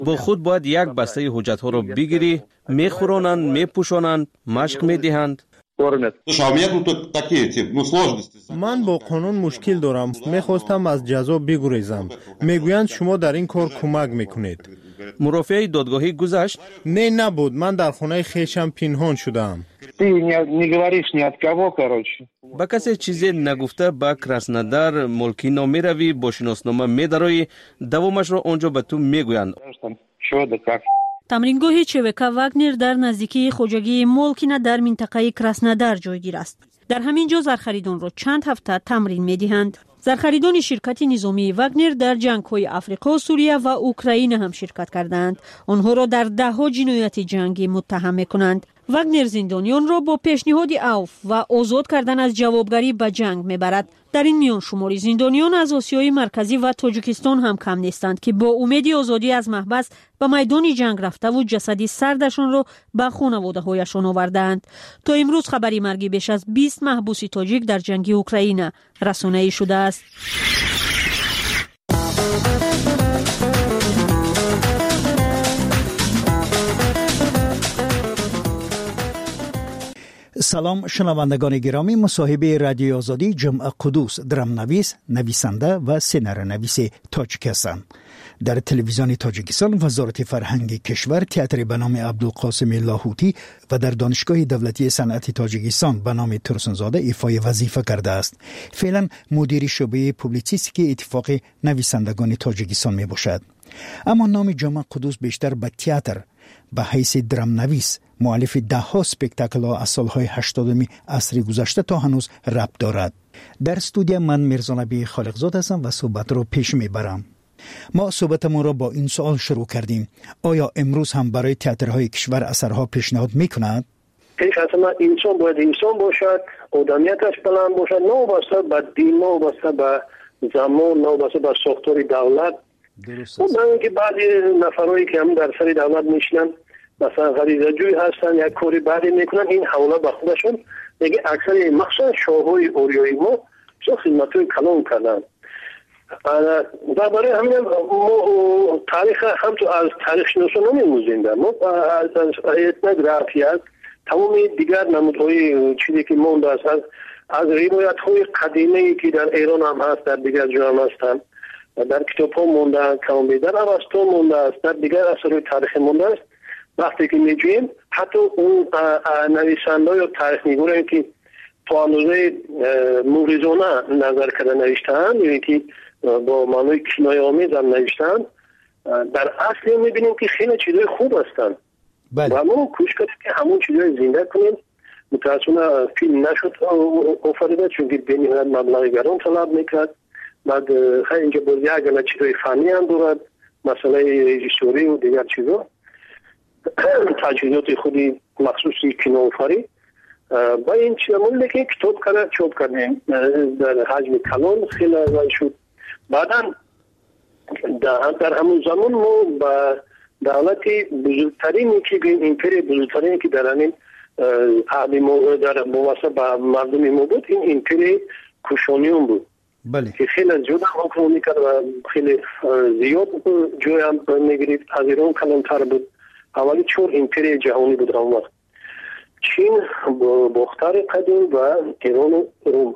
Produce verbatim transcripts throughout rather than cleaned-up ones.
با خود باید یک بسته حجت ها رو بگیری، میخورانند، میپوشانند، مشق میدهند. من با قانون مشکل دارم. میخواستم از جزا بگریزم. میگویند شما در این کار کمک میکنید. مرافعه دادگاهی گذشت؟ نه نبود. من در خانه خویشم پنهان شدم. با کسی چیزی نگفته به کراسنودار ملکی نامی روی با شناسنامه میدرایی، دوامش را آنجا به تو میگویند. تمرینگاه چوکا واگنر در نزدیکی خوجگی مولکینا در منطقه کراسنودار جایگیر است. در همین جا زرخریدان را چند هفته تمرین می‌دهند. زرخریدان شرکت نظامی واگنر در جنگ‌های آفریقا، سوریه و اوکراین هم شرکت کردند. آنها را در ده‌ها جنایت جنگی متهم می‌کنند. واگنر زندانیان را با پیشنهاد عفو و آزاد کردن از جوابگری به جنگ میبرد. در این میان شماری زندانیان از آسیای مرکزی و تاجیکستان هم کم نیستند که با امید آزادی از محبس به میدان جنگ رفته و جسدی سردشان را به خانواده هایشان آوردند. تا امروز خبری مرگی بیش از بیست محبوس تاجیک در جنگ اوکراین رسانه‌ای شده است. سلام شنوندگان گرامی، مصاحبه رادیو آزادی جمعه قدوس درم نویس، نویسنده و سینار نویس تاجیک هستند. در تلویزیون تاجیکستان وزارت فرهنگ کشور تئاتر به نام عبدالقاسم لاهوتی و در دانشگاه دولتی صنعت تاجیکستان به نام ترسنزاده ایفای وظیفه کرده است. فعلا مدیر شعبه پوبلیسیستی اتفاق نویسندگان تاجیکستان می باشد. اما نام جمعه قدوس بیشتر به تئاتر به حیث درم نویس مؤلف ده ها سپکتاکل ها از سالهای هشتادم عصر گذشته تا هنوز ربط دارد. در استودیو من میرزا نبی خالقزاد هستم و صحبت را پیش میبرم. ما صحبتمون را با این سوال شروع کردیم: آیا امروز هم برای تئاترهای کشور اثرها پیشنهاد میکند؟ پیش از همه انسان باید انسان باشد، آدمیتش بلند باشد، نه وابسته به دین، نه وابسته به زمان، نه وابسته به ساختار دولت. درست است. اون که بعضی نفرایی که هم در سر دولت میشنن مثلا غریزه جوی هستن، یک کاری بعدی میکنن، این حواله به خودشون دیگه اکثر مخصوصا شاههای اوریای ما چون خدمتوی کلان کردن. و برای همین ما تاریخ هم تو از تاریخ شناسان نمیموزیم. ما از etnografia تمام دیگر نمودهای چیزی که مونده است، از از روایت های قدیمی که در ایران هم هست، در دیگر جا هم هستن، در کتاب ها مونده است، کامبی در اوستا مونده است، در دیگر اثرهای تاریخی مونده است. وقتی که میجویم حتی اون نویسنده یا تاریخ نگارانی که تا اندازه موریزانه نظر کرده نوشتن، یعنی که با معنای کنایه آمیز هم نوشتن، در اصل میبینیم که خیلی چیزای خوب هستن. بله. و ما کوشش کردیم که همون چیزای زنده کنیم. متاسفانه فیلم نشد آفریده چون که بین مبلغ گران طلب میکرد. بعد خیلی اینجا باز یک چیزای فنی هم دارد، مسئله هیستوری و دیگر چیزا، تجهیزات خودی مخصوصی کنوفری با این چیزمون که کتاب کرده چوب کردیم در حجم کلان خیلی ارزان شد. بعدا در همون زمان ما با دولتی بزرگترینی که این ایمپری بزرگترینی که در همین عهد ما در مواسط با مردم ما بود، این ایمپری کوشانیون بود. بله. که خیلی زیاد هم حکم میکرد و خیلی زیاد جای هم میگرید. از ایران کلانتر بود. اولی چون ایمپری جهانی بود اون وقت. چین، باختر قدیم و ایران و روم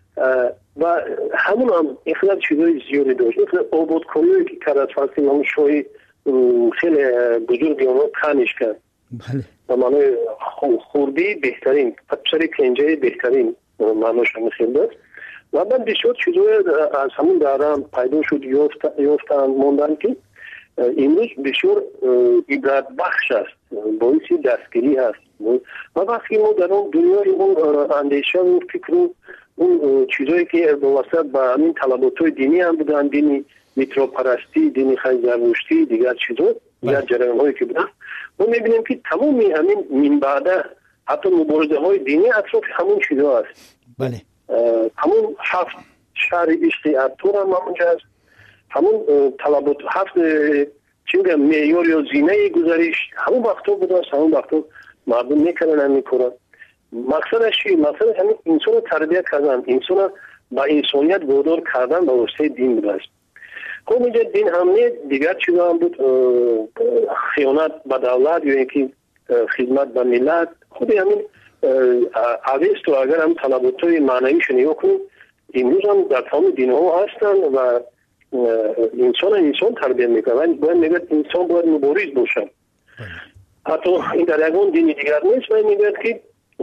و همون هم اخلاق چیزای زیادی داشت. اخلاق آبادکاریایی که کرد از فلسطین همون شوی خیلی بزرگی اونها تنش کرد. بله. و معنی خوردی بهترین، پسری کنجه بهترین معناش هم خیلی داشت. و بعد بسیار چیزای از همون داره هم پیدا شد، یافتن موندن که امروز بسیار عبرت بخش است، باعث دستگیری هست. و وقتی ما در اون دنیای اون اندیشه و فکر و اون چیزایی که واسط با همین طلبات‌های دینی هم بودن، دینی میتروپرستی، دینی خیلی زرتشتی، دیگر چیزا، دیگر جریان‌هایی که بودن، ما می‌بینیم که تمامی همین من بعده حتی مبارزه‌های دینی اطراف همون چیزا است. بله. همون هفت شهر عشق ارطغرل هم همونجا است. همون طلبات هفت چی میگم معیار یا زینه گذریش همون وقتا بوده است. همون وقتا مردم میکنن هم میکنن. مقصدش چی؟ مقصدش همین انسان تربیت کردن، انسان با انسانیت وادار کردن به واسطه دین بوده است. خب اینجا دین هم نه، دیگر چیزا هم بود، خیانت به دولت یا اینکه خدمت به ملت. خود همین اویستو اگر هم تلابوتای معنیش نگاه کنیم، امروز هم در تمام دین ها هستن و انسان انسان تربیت میکنن. باید میگه انسان باید مبارز باشن. حتی این در یکون دینی دیگر نیست. باید میگه که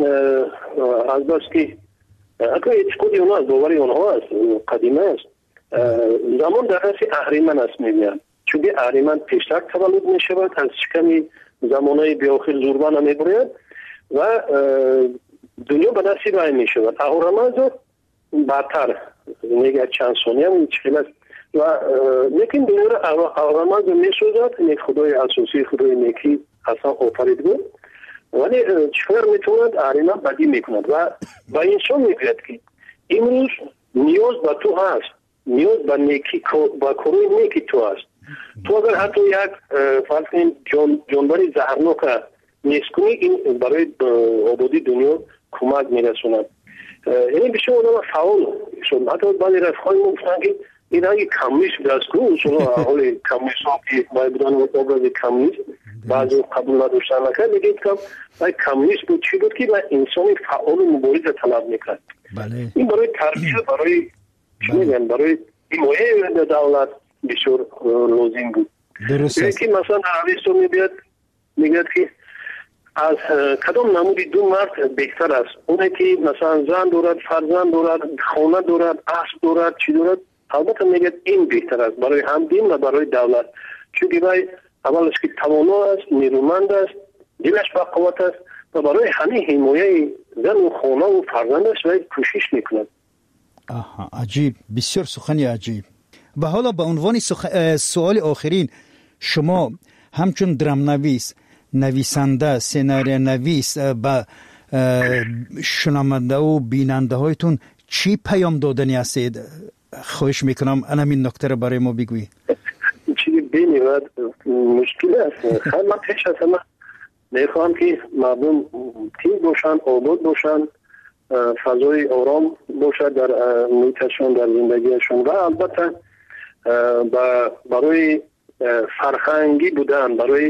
از بس که اگر اعتقادی اونها از باوری اونها است، قدیمه است، زمان در حسی اهریمن است میگن. چون اهریمن پیشتر تولد میشود، از شکمی زمانهای بیاخر زوربان میبرید و دنیا به دستی رای میشود. اهورامزد بدتر میگه چند ثانیه هم چیل است و لیکن دنیا را اهورامزد میسوزد. نیک خدای اساسی خدای نیکی اصلا آفرید بود، ولی چطور میتوند اهریمن بدی میکند و با انسان میگوید که امروز نیاز به تو هست، نیاز به نیکی با کروی نیکی تو هست. تو اگر حتی یک فرض کنیم جان جانوری زهرناک نیست کنی، این برای آبادی دنیا کمک میرسوند. یعنی بشه اونم فعال شد. حتی بعضی رفقای ما گفتن که این هایی کمونیست دست کنه، اصلا حال کمونیست ها که باید بودن آبراز کمونیست بعضی قبول نداشتن نکرد، میگه کم کمونیست بود چی بود که انسانی فعال و مبارز طلب میکرد. این برای تربیت، برای چی میگن، برای حمایت دولت بسیار لازم بود. درست. که مثلا عربستان میبید میگه که از کدام نمودی دو مرد بهتر است؟ اونه که مثلا زن دارد، فرزند دارد، خانه دارد، اسب دارد، چی دارد؟ البته میگه این بهتر است برای هم دین و برای دولت. چون که برای اولش که توانا است، نیرومند است، دلش با قوت است و برای همه حمایت زن و خانه و فرزندش باید کوشش میکند. آها، عجیب، بسیار سخنی عجیب. و حالا به عنوان سخ... سوال آخرین، شما همچون درام نویس، نویسنده، سناریو نویس به شنونده و بیننده هایتون چی پیام دادنی هستید؟ خواهش میکنم همین نکته رو برای ما بگویید. چیزی بینید مشکل است. خیلی من پیش از همه میخوام که مردم تیز باشن، آباد باشن، فضای آرام باشد در محیطشون، در زندگیشون و البته برای فرهنگی بودن، برای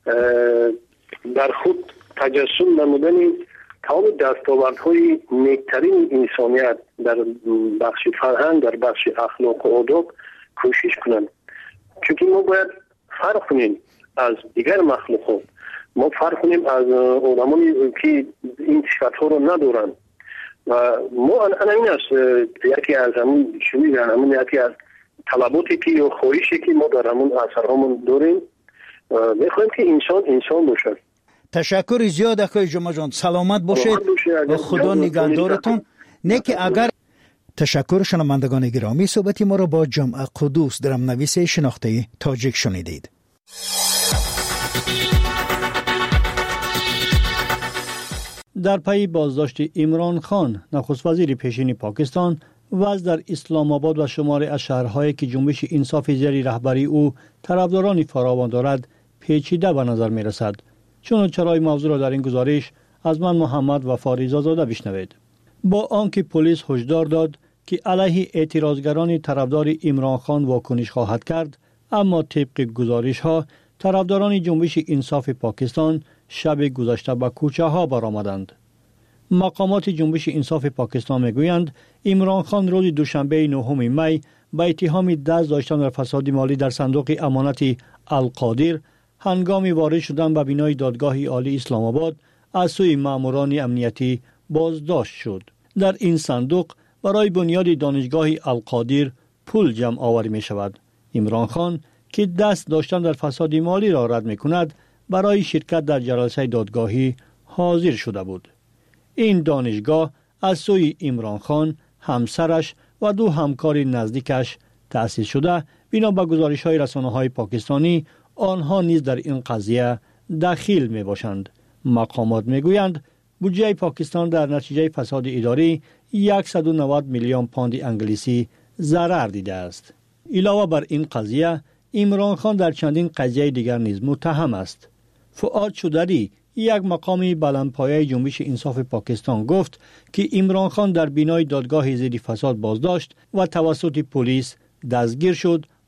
در خود تجسم نمودن تمام دستاوردهای نیکترین انسانیت در بخش فرهنگ، در بخش اخلاق و آداب کوشش کنند. چون ما باید فرق کنیم از دیگر مخلوقات، ما فرق کنیم از آدمانی که این صفت‌ها رو ندارن و ما الان این است یکی از همون چی میگن، همون یکی از طلباتی که یا خواهشی که ما در همون اثرهامون داریم، میخوایم که انسان انسان باشه. تشکر زیاد اکای جمعه جان، سلامت باشید و خدا نگهدارتون. نه که اگر تشکر شنوندگان گرامی، صحبتی ما را با جمعه قدوس درام نویس شناخته تاجیک شنیدید. در پی بازداشت عمران خان، نخست وزیر پیشین پاکستان، وضع در اسلام آباد و شماری از شهرهایی که جنبش انصاف زیر رهبری او طرفدارانی فراوان دارد پیچیده به نظر می رسد. چون چرای موضوع را در این گزارش از من محمد و فاریزا زاده بشنوید. با آنکه پلیس هشدار داد که علیه اعتراضگران طرفدار عمران خان واکنش خواهد کرد، اما طبق گزارش ها طرفداران جنبش انصاف پاکستان شب گذشته به کوچه ها برآمدند. مقامات جنبش انصاف پاکستان میگویند عمران خان روز دوشنبه نهم می به اتهام دست داشتن در فساد مالی در صندوق امانت القادر هنگام وارد شدن به بینای دادگاه عالی اسلام آباد از سوی ماموران امنیتی بازداشت شد. در این صندوق برای بنیاد دانشگاه القادر پول جمع آوری می شود. عمران خان که دست داشتن در فساد مالی را رد می کند، برای شرکت در جلسه دادگاهی حاضر شده بود. این دانشگاه از سوی عمران خان، همسرش و دو همکار نزدیکش تأسیس شده. بنا به گزارش‌های رسانه‌های پاکستانی، آنها نیز در این قضیه دخیل می باشند. مقامات می گویند بودجه پاکستان در نتیجه فساد اداری صد و نود میلیون پوند انگلیسی ضرر دیده است. علاوه بر این قضیه، عمران خان در چندین قضیه دیگر نیز متهم است. فؤاد شودری، یک مقامی بلندپایه جنبش انصاف پاکستان، گفت که عمران خان در بینای دادگاه ضد فساد بازداشت و توسط پلیس دستگیر شد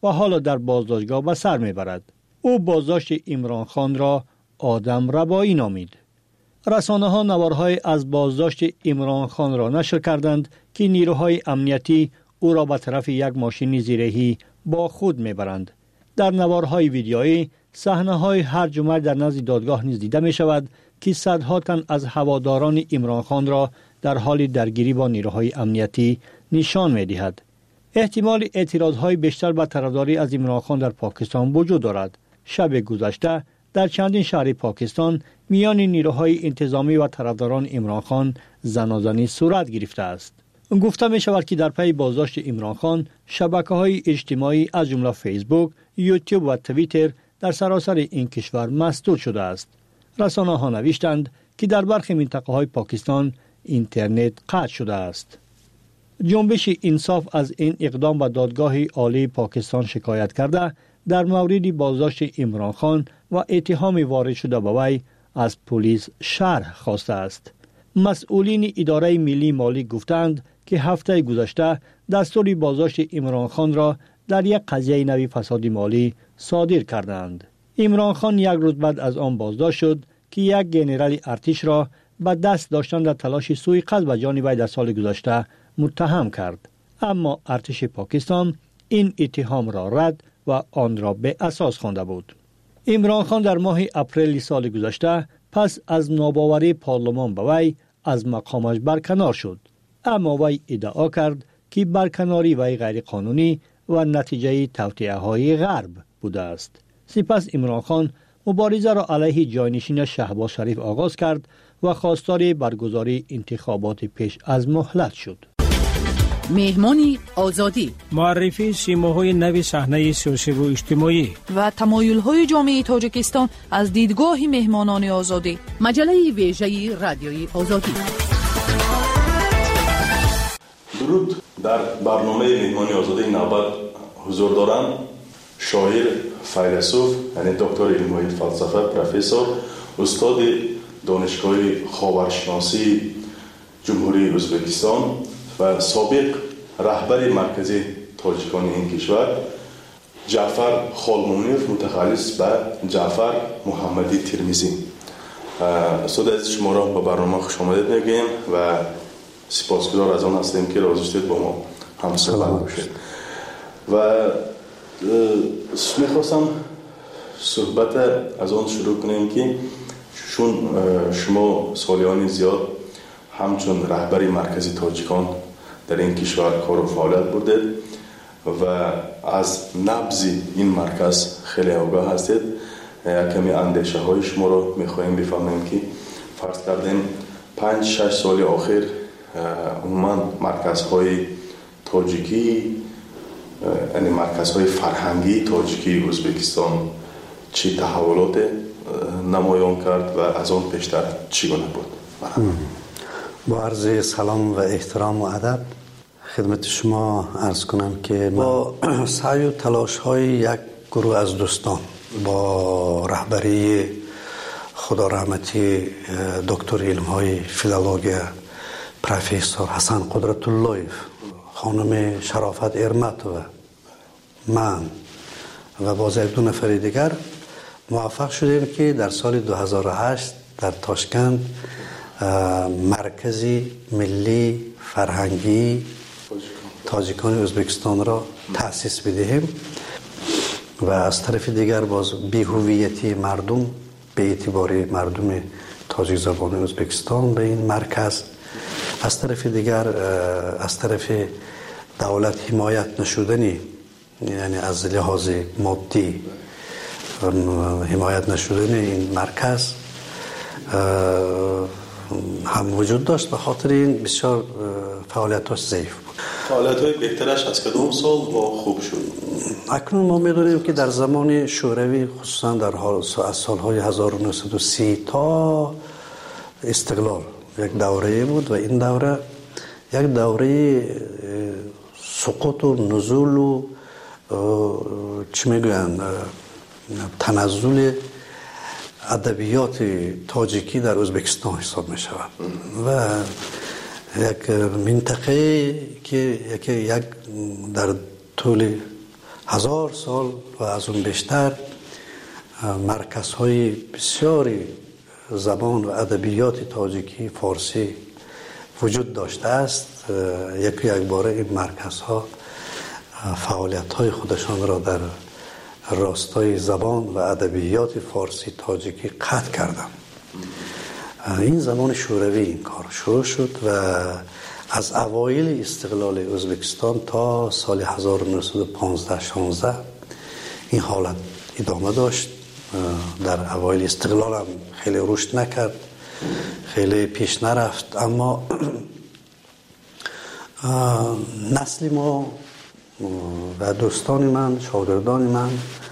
و حالا در بازداشتگاه به سر میبرد. او بازداشت عمران خان را آدم ربایی نامید. رسانه ها نوارهای از بازداشت عمران خان را نشر کردند که نیروهای امنیتی او را به طرف یک ماشین زیرهی با خود میبرند. در نوارهای ویدیویی صحنه‌های هرج و مرج در نزد دادگاه نیز دیده می شود که صدها تن از هواداران عمران خان را در حال درگیری با نیروهای امنیتی نشان می دهد. احتمال اعتراضهای بیشتر به طرفداری از عمران خان در پاکستان وجود دارد. شب گذشته در چندین شهر پاکستان میان نیروهای انتظامی و طرفداران عمران خان زنازنی صورت گرفته است. گفته می شود که در پی بازداشت عمران خان شبکه‌های اجتماعی از جمله فیسبوک، یوتیوب و توییتر در سراسر این کشور مسدود شده است. رسانه ها نوشتند که در برخی منطقه های پاکستان اینترنت قطع شده است. جنبش انصاف از این اقدام به دادگاه عالی پاکستان شکایت کرده در مورد بازداشت عمران خان و اتهام وارد شده به وی از پلیس شرح خواسته است. مسئولین اداره ملی مالی گفتند که هفته گذشته دستور بازداشت عمران خان را در یک قضیه نوی فساد مالی صادر کردند. عمران خان یک روز بعد از آن بازداشت شد که یک ژنرال ارتش را به دست داشتن در تلاش سوءقصد به جان وی در سال گذشته متهم کرد. اما ارتش پاکستان این اتهام را رد و آن را به اساس خوانده بود. عمران خان در ماه اپریل سال گذشته پس از ناباوری پارلمان به وی از مقامش برکنار شد. اما وی ادعا کرد که برکناری وی غیر قانونی و نتیجه توطئه های غرب بوده است. سپس عمران خان مبارزه را علیه جانشین شهباز شریف آغاز کرد و خواستار برگزاری انتخابات پیش از مهلت شد. مهمانی آزادی، معرفی سیماهای نوی صحنه سیاسی و اجتماعی و تمایل‌های جامعه تاجیکستان از دیدگاه مهمانان آزادی. مجله ویژه رادیوی آزادی. درود. در برنامه مهمانی آزادی نوبت حضور دارم شاعر، فیلسوف، یعنی دکتر علم فلسفه، پروفسور، استاد دانشگاه خاورشناسی جمهوری ازبکستان و سابق رهبر مرکزی تاجیکان این کشور، جعفر خالمونیف، متخصص به جعفر محمدی ترمیزی. استاد عزیز، شما را به برنامه خوش آمدید میگیم و سپاسگزار از آن هستیم که راضی شدید با ما هم صحبت باشید. و میخواستم صحبت از آن شروع کنیم که چون شما سالیان زیاد همچون رهبری مرکزی تاجیکان در این کشور کار و فعالیت بودید و از نبض این مرکز خیلی آگاه هستید. کمی اندیشه های شما رو میخواهیم بفهمیم که فرض کردیم پنج شش سال آخر عموما مرکزهای تاجیکی، یعنی مرکزهای فرهنگی تاجیکی ازبکستان چی تحولات نمایان کرد و از آن پیشتر چگونه بود؟ با عرض سلام و احترام و ادب خدمت شما عرض کنم که با سعی و تلاش های یک گروه از دوستان با رهبری خدا رحمتی دکتر علم های فیلولوژی پروفسور حسن قدرت اللهیف، خانم شرافت ارمت و من و باز یک دو نفر دیگر موفق شدیم که در سال دو هزار و هشت در تاشکند مرکزی ملی فرهنگی تاجیکان ازبکستان را تأسیس بدهیم و از طرف دیگر باز بی‌هویتی مردم به اعتبار مردم تاجیک زبان ازبکستان به این مرکز، از طرف دیگر از طرف دولت حمایت نشدنی، یعنی از لحاظ مادی حمایت نشدن این مرکز هم وجود داشت. به خاطر این بسیار فعالیتاش ضعیف بود. فعالیت‌های بهترش از کدام سال با خوب شد؟ اکنون ما می‌دونیم که در زمان شوروی خصوصا در از سال‌های هزار و نهصد و سی تا استقلال یک دوره بود و این دوره یک دوره سقوط و نزول و چی میگوین تنزل ادبیات تاجیکی در ازبکستان حساب می شود و یک منطقه که یک در طول هزار سال و از اون بیشتر مرکزهای بسیاری زبان و ادبیات تاجیکی فارسی وجود داشته است. یک یک باره این مرکزها فعالیت های خودشان را در راستای زبان و ادبیات فارسی تاجیکی قطع کردند. این زمان شوروی این کار شروع شد و از اوایل استقلال ازبکستان تا سال هزار و نهصد و پانزده شانزده این حالت ادامه داشت. در اوایل استقلال هم خیلی رشد نکرد، خیلی پیش نرفت، اما نسل ما و دوستان من، شاگردان من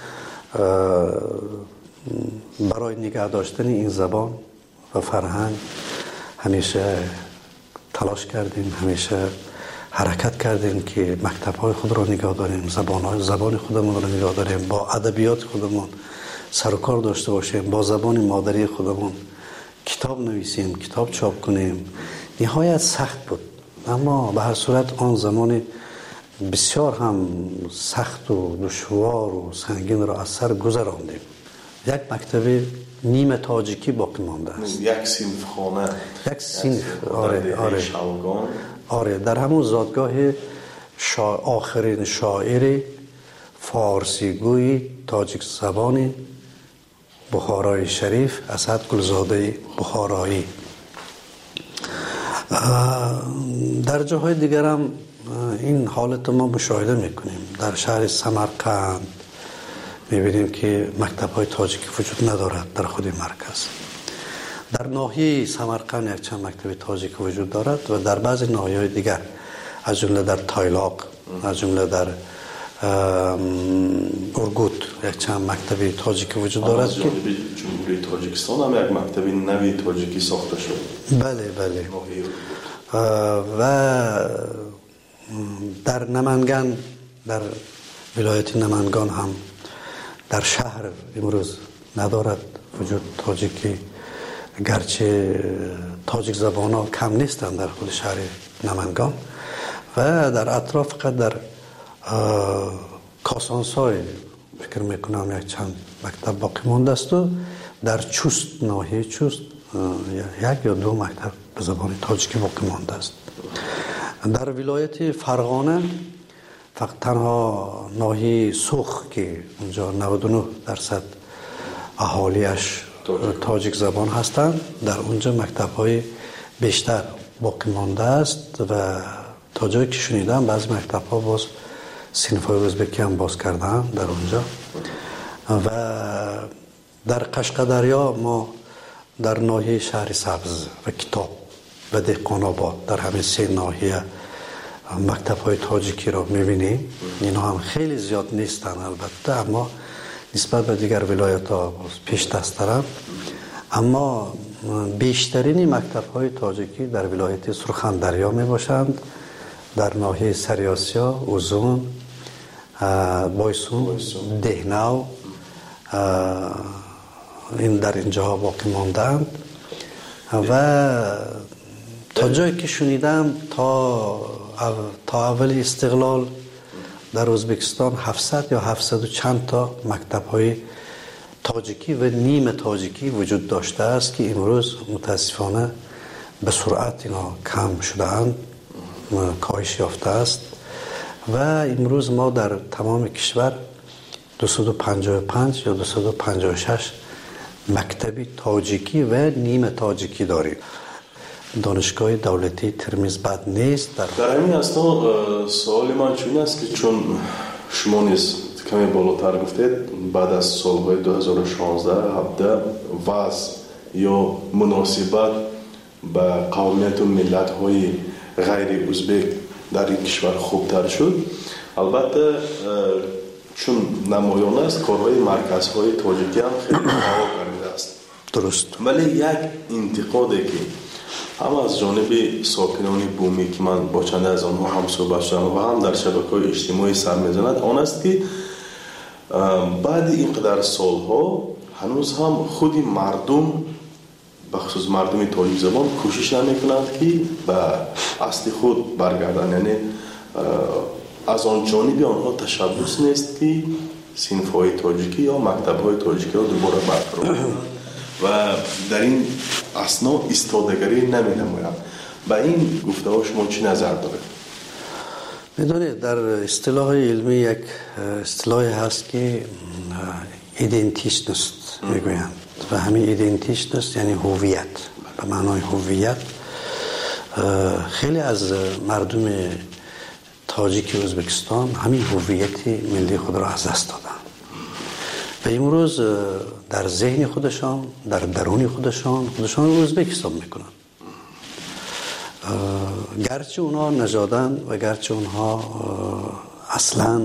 برای نگه داشتن این زبان و فرهنگ همیشه تلاش کردیم، همیشه حرکت کردیم که مکتب‌های خود را نگاه داریم، زبان‌های زبان خودمون را نگاه داریم، با ادبیات خودمون سر و کار داشته باشیم، با زبان مادری خودمون کتاب نویسیم، کتاب چاپ کنیم. نهایت سخت بود، اما به هر صورت آن زمان بسیار هم سخت و دشوار و سنگین را از سر گذراندیم. یک مکتب نیمه تاجیکی باقی مانده است. یک صنف خانه، یک صنف، آره آره آره در همون زادگاه شا... آخرین شاعر فارسی گوی تاجیک زبان بخارای شریف اسد گلزاده بخارایی. در جاهای دیگر هم این حالت ما مشاهده میکنیم. در شهر سمرقند میبینیم که مکتب های تاجیکی وجود ندارد در خود مرکز. در ناحیه سمرقند یک چند مکتب تاجیکی وجود دارد و در بعضی ناحیه‌های دیگر از جمله در تایلاق، از جمله در اورگوت یک چند مکتب تاجیکی وجود دارد که جمهوری تاجیکستان هم یک مکتب نوی تاجیکی ساخته شد. بله بله. و در نمنگان، در ولایت نمنگان هم در شهر امروز ندارد وجود تاجیکی، گرچه تاجیک زبان ها کم نیستند در خود شهر نمنگان و در اطراف فقط در کاسانسای فکر میکنم یک چند مکتب باقی مانده است و در چوست، ناحیه چوست یک یا دو مکتب به زبان تاجیکی باقی مانده است. در ولایت فرغانه فقط تنها ناحیه سوخ که اونجا نود و نه درصد اهالیش تاجیک زبان هستند، در اونجا مکتب های بیشتر باقی مانده است و تا جایی که شنیدم بعضی مکتب ها باز صنف های ازبکی هم باز کردن در اونجا. و در قشقدریا ما در ناحیه شهر سبز و کتاب و دهقان آباد در همه سه ناحیه مکتب های تاجیکی را میبینیم. اینا هم خیلی زیاد نیستن البته، اما نسبت به دیگر ولایت ها پیش دست دارن. اما بیشترین مکتب های تاجیکی در ولایت سرخندریا می باشند، در ناحیه سریاسیا، اوزون، بایسون، دهنو، این در اینجا باقی ماندند. و تا جایی که شنیدم تا تا اول استقلال در ازبکستان هفتصد یا هفتصد و چند تا مکتب های تاجیکی و نیمه تاجیکی وجود داشته است که امروز متاسفانه به سرعت اینا کم شده اند، کاهش یافته است و امروز ما در تمام کشور دویست و پنجاه و پنج یا دویست و پنجاه و شش مکتبی تاجیکی و نیمه تاجیکی داریم. دانشگاه دولتی ترمیز بد نیست. در, در همین اصلا سوال من چون است که چون شما نیز کمی بالاتر گفتید بعد از سالهای دو هزار و شانزده هفده وضع یا مناسبت به قومیت و ملت های غیر ازبک در این کشور خوبتر شد. البته چون نمایان است کارهای مرکزهای تاجیکی هم خیلی هوا کرده است. درست. ولی یک انتقادی که هم از جانب ساکنان بومی که من با چند از آنها هم صحبت شدم و هم در شبکه‌های اجتماعی سر می‌زند آن است که بعد اینقدر سالها هنوز هم خود مردم بخصوص مردم تاجیک زبان کوشش نمی‌کنند که به اصل خود برگردند، یعنی از آن جانب آنها تشبس نیست که صنف‌های تاجیکی یا مکتب‌های تاجیکی را دوباره برقرار کنند و در این اثنا ایستادگی نمی‌نمایند. با این گفته‌ها شما چی نظر دارید؟ میدونید در اصطلاح علمی یک اصطلاحی هست که ایدنتیشنست میگویند و همین ایدنتیشنست یعنی هویت. به معنای هویت خیلی از مردم تاجیک ازبکستان همین هویت ملی خود را از دست دادن و امروز در ذهن خودشان در درون خودشان خودشان رو ازبک حساب میکنن، گرچه اونها نژادن و گرچه اونها اصلا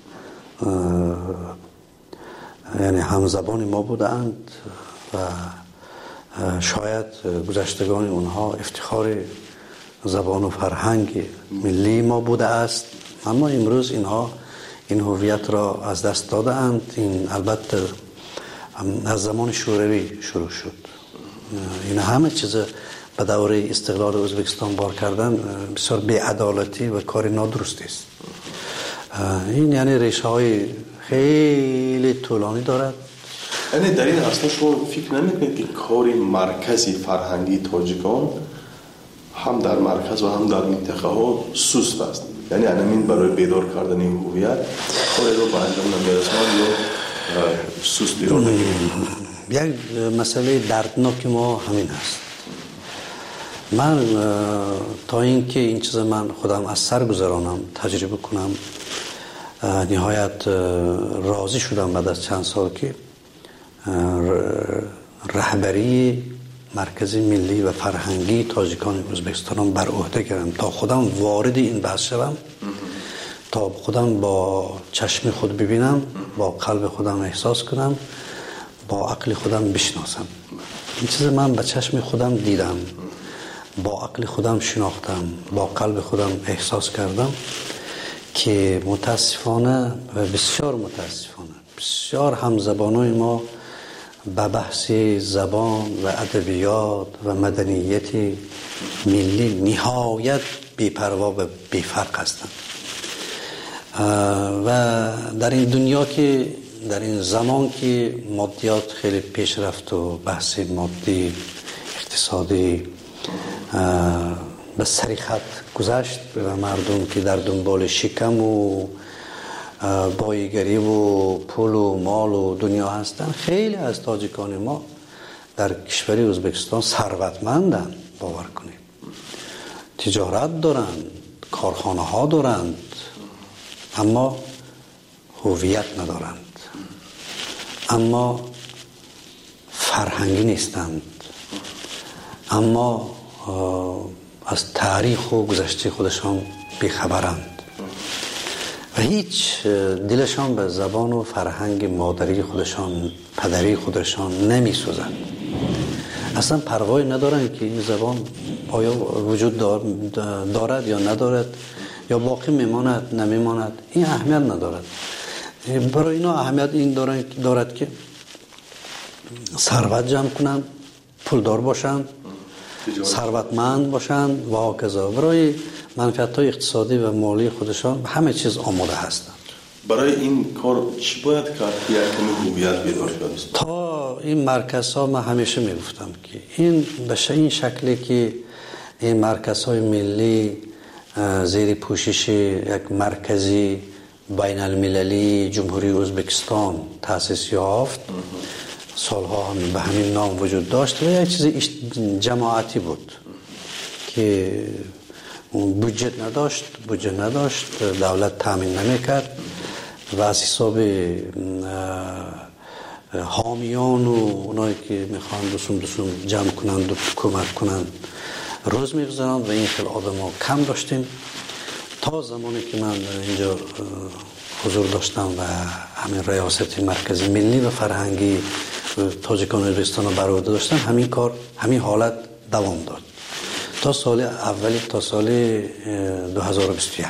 یعنی همزبان ما بودند و شاید گذشتگان اونها افتخار زبان و فرهنگ ملی ما بوده است، اما امروز اینها این هویت را از دست داده اند. این البته از زمان شوروی شروع شد. این همه چیز به دوره استقلال ازبکستان بار کردن بسیار بی‌عدالتی و کار نادرستی است. این یعنی ریشه های خیلی طولانی دارد. یعنی در این اصلا شما فکر نمی‌کنید که کار مرکزی فرهنگی تاجیکان هم در مرکز و هم در منطقه ها سست است؟ یعنی همین برای بیدار کردن این هویت کاری رو به انجام نمی‌رساند یا سست ایران یک مسئله دردناک ما همین است. من تا اینکه این چیز من خودم از سر گذرانم تجربه کنم نهایت راضی شدم بعد از چند سال که رهبری مرکز ملی و فرهنگی تاجیکان ازبکستان بر عهده گرفتم تا خودم وارد این بحث شدم، تا خودم با چشم خود ببینم، با قلب خودم احساس کنم، با عقل خودم بشناسم. این چیز من با چشم خودم دیدم، با عقل خودم شناختم، با قلب خودم احساس کردم که متاسفانه و بسیار متاسفانه بسیار همزبانای ما به بحث زبان و ادبیات و مدنیت ملی نهایت بی‌پروا و بی‌فرق هستند و در این دنیا که در این زمان که مادیات خیلی پیش رفت و بحث مادی اقتصادی به سری خط گذشت و مردم که در دنبال شکم و بایگری و پول و مال و دنیا هستن، خیلی از تاجیکان ما در کشور ازبکستان ثروتمندند. باور کنید تجارت دارند، کارخانه ها دارند، اما هویت ندارند، اما فرهنگی نیستند، اما از تاریخ و گذشته خودشان بیخبرند و هیچ دلشان به زبان و فرهنگ مادری خودشان پدری خودشان نمی سوزند. اصلا پروایی ندارند که این زبان آیا وجود دارد یا ندارد، یا باقی میماند نمیماند، این اهمیت ندارد. برای اینا اهمیت این دارد که ثروت جمع کنند، پولدار باشند، ثروتمند باشند و هاکذا. برای منفعت‌های اقتصادی و مالی خودشان همه چیز آماده هستند. برای این کار چی باید کرد که یکمی هویت بیدار شد؟ تا این مرکزها من همیشه میگفتم که این به این شکلی که این مرکزهای ملی زیر پوشش یک مرکزی بین المللی جمهوری ازبکستان تأسیس یافت، سالها هم به همین نام وجود داشت و یک چیز جماعتی بود که بودجه نداشت بودجه نداشت دولت تامین نمیکرد و از حساب حامیان و اونایی که میخوان رسوم رسوم جمع کنند و کمک کنند روز میگذارند و این خیلی آدم ها کم داشتیم تا زمانی که من اینجا حضور داشتم و همین ریاست مرکزی ملی و فرهنگی تاجیکان ازبکستان رو بر عهده داشتم. همین کار همین حالت دوام داد تا سال اولی تا سال دو هزار و بیست و یک.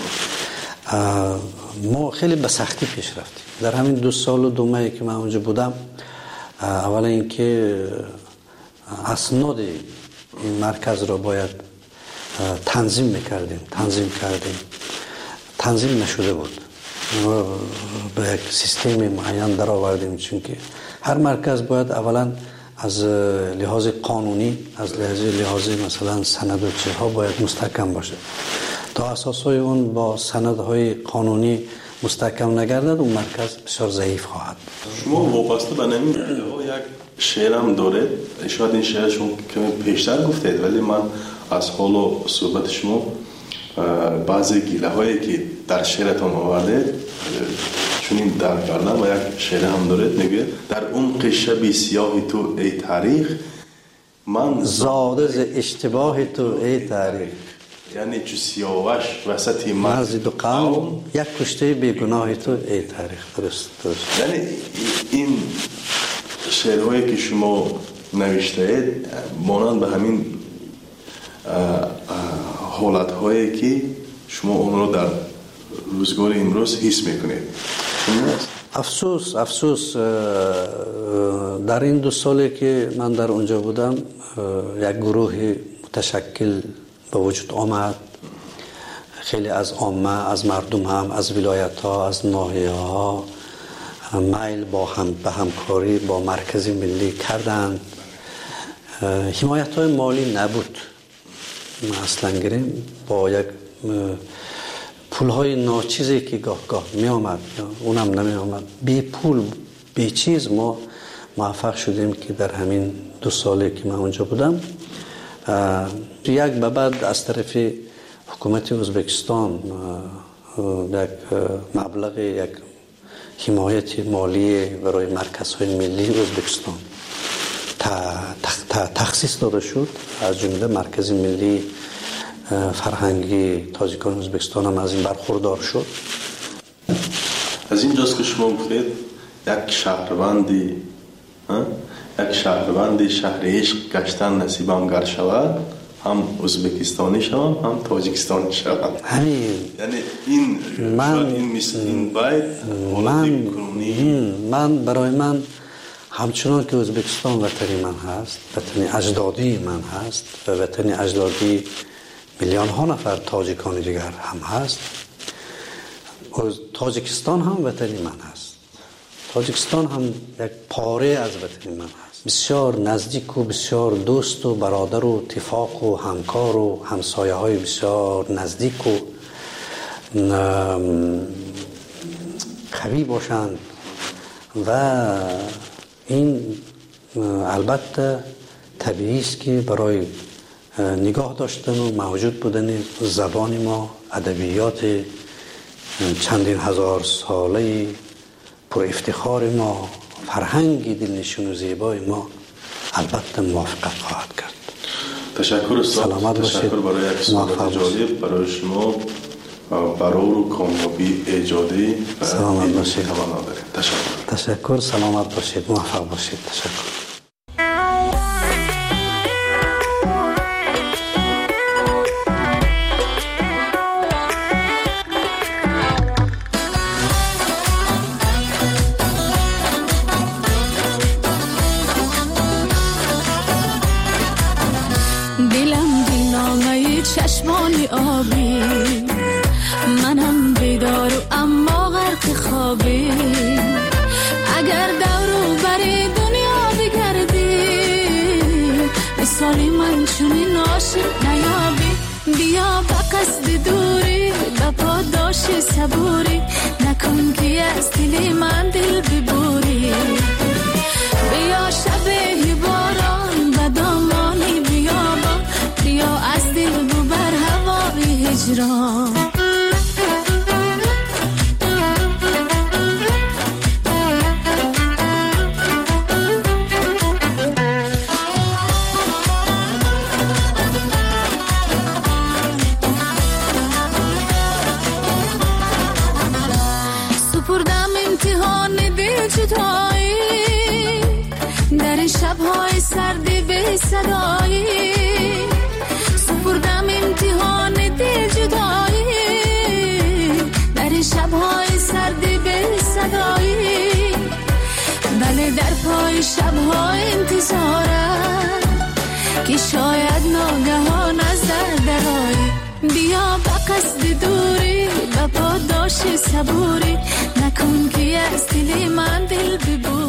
ما خیلی به سختی پیش رفتیم در همین دو سال و دو ماهی که من اونجا بودم. اولا اینکه اسناد این مرکز را باید تنظیم میکردیم تنظیم کردیم تنظیم نشده بود. ما به یک سیستم معین در آوردیم، چون که هر مرکز باید اولا از لحاظ قانونی، از لحاظ لحاظ مثلا سند و چیزها باید مستحکم باشه. تا اساسای اون با سندهای قانونی مستحکم نگردد، اون مرکز بسیار ضعیف خواهد. شما وابسته به نمی یک شعرم دارید، شاید این شعر شما کمی پیشتر گفتید، ولی من از حال و صحبت شما بعضی گیله هایی که در شعرتان آورده چونین در کردم و یک شعر هم دارید، میگه در عمق شب سیاه تو ای تاریخ من زاده ز اشتباه تو ای تاریخ، یعنی چو سیاوش وسط مرز دو قوم یک کشته بیگناه تو ای تاریخ. درست درست. یعنی این شعرهایی که شما نوشته اید مانند به همین حالت هایی که شما اون رو در روزگار امروز حس میکنید. افسوس افسوس در این دو سالی که من در اونجا بودم یک گروه متشکل به وجود آمد. خیلی از عامه، از مردم هم، از ولایت ها، از ناحیه ها میل با هم به همکاری با مرکز ملی کردند. حمایت های مالی نبود. اصلا گریم با یک پول های ناچیزی که گاه گاه می آمد، اونم نمی آمد، بی پول بی چیز ما موفق شدیم که در همین دو سالی که من اونجا بودم یک به بعد از طرف حکومت ازبکستان یک مبلغ یک حمایت مالی برای مرکزهای ملی ازبکستان تخصیص داده شد. از جمله مرکز ملی فرهنگی تاجیکان ازبکستان هم از این برخوردار شد. از این جاست که شما گفتید یک شهروندی یک شهروندی شهر عشق گشتن نصیبم گر شود، هم ازبکستانی شوم هم تاجیکستانی شوم. همین یعنی این من این مثل این باید من من برای من همچنان که ازبکستان وطنی من هست، وطنی اجدادی من هست و وطنی اجدادی میلیون ها نفر تاجیکان دیگر هم هست، تاجیکستان هم وطنی من هست. تاجیکستان هم یک پاره از وطنی من هست. بسیار نزدیک و بسیار دوست و برادر و اتفاق و همکار و همسایه های بسیار نزدیک و قوی باشند و این البته طبیعی است که برای نگاه داشتن و موجود بودن زبان ما، ادبیات چندین هزار ساله پر افتخار ما، فرهنگ دلنشین و زیبای ما البته موافقت خواهد کرد. تشکر استاد. سلامت باشید. تشکر برای یک صحبت جالب برای شما، برای کامیابی ایجادی و سلامت باشید. تشکر. تشکر. سلامت باشید. موفق باشید. تشکر. چشمانی آبی، منم بیدار و اما غرق خوابی. اگر دورو بری دنیا بگردی، مثالی من چونین عاشق نیابی. بیا به قصد دوری، به پاداش صبوری، نکن که از دل من دل ببوری. بیا شب باران به دامانی بیابان، بیا از دل ببر هوای هجران. سپردم امتحان دل جدایی، در این شب‌های سردی به صدایی. سپردم امتحان دل جدایی، در این شب‌های سردی به صدایی. بله در پای شب‌های انتظارم که شاید ناگهان از در درایی. بیا به قصد دوری، به پاد صبوری نکن که از دل من دل ببوری